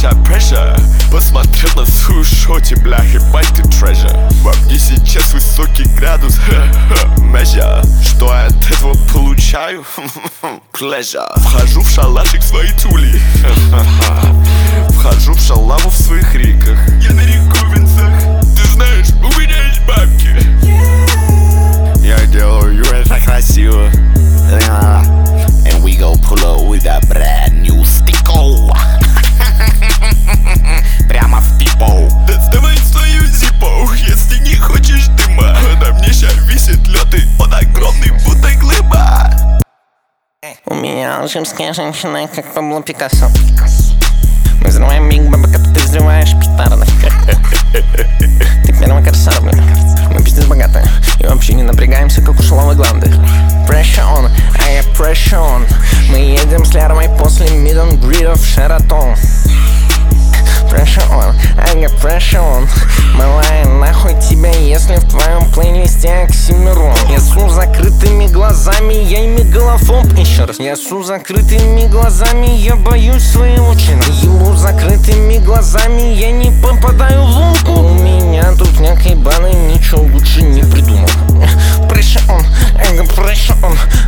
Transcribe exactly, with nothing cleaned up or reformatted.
Pressure, pressure. Посмотрел на свою шоте, бля, ебать ты treasure. Во мне сейчас высокий градус, measure. Что я от этого получаю? Pleasure. Вхожу в шалашик свои тули, вхожу в шалаву в своих реках. Я на рековинцах. Ты знаешь, у меня есть бабки. Я делаю это красиво. And we go pull up with a brand new sticko. Прямо в пипо. Доставай свою зиппо, если не хочешь дыма. На мне ща висит лед, и он огромный, будто глыба. У меня алжирская женщина, как Пабло Пикассо. Мы взрываем Биг Баба, как ты взрываешь петарды. Ты первый корсар, блин. Мы пиздец богатые и вообще не напрягаемся, как у шаловой гланды. Pressure on, I have pressure on. Мы едем с Лярмой после meet and greet в Шератон. Pressure on, I got pressure on. Малая, нахуй тебя, если в твоем плейлисте Оксимирон. Я су закрытыми глазами, я мегалофоб. Еще раз. Я су закрытыми глазами, я боюсь своего члена. Ебу закрытыми глазами, я не попадаю в лунку. У меня тут някой баны, ничего лучше не придумал. Pressure on, I got pressure on.